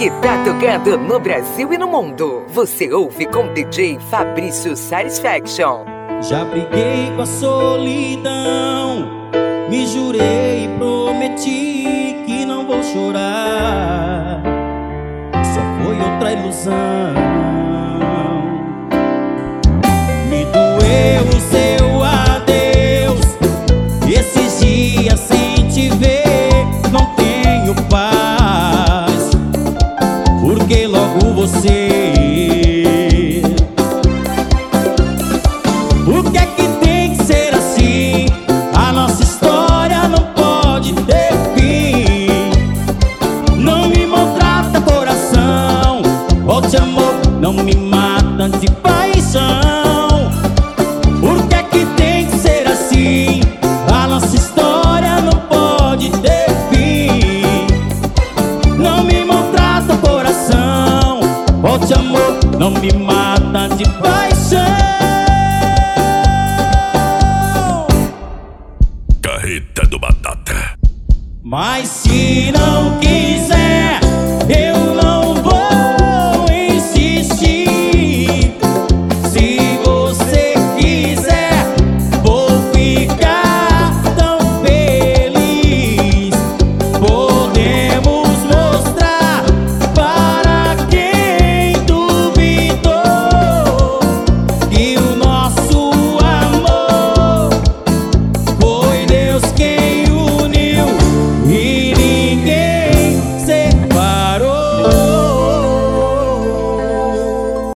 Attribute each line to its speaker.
Speaker 1: que tá tocando no Brasil e no mundo. Você ouve com DJ Fabrício Satisfaction.
Speaker 2: Já briguei com a solidão, me jurei e prometi que não vou chorar. Só foi outra ilusão. Me doeu o seu adeus. Esses dias sem te ver não tenho paz, porque logo você. Por que é que tem que ser assim? A nossa história não pode ter fim. Não me maltrata coração, volte amor, não me mata de paixão. Por que é que tem que ser assim? A nossa história não pode ter fim. Não me maltrata coração, volte amor, não me mata de paixão.
Speaker 3: Carreta do Batata.
Speaker 2: Mas se não quiser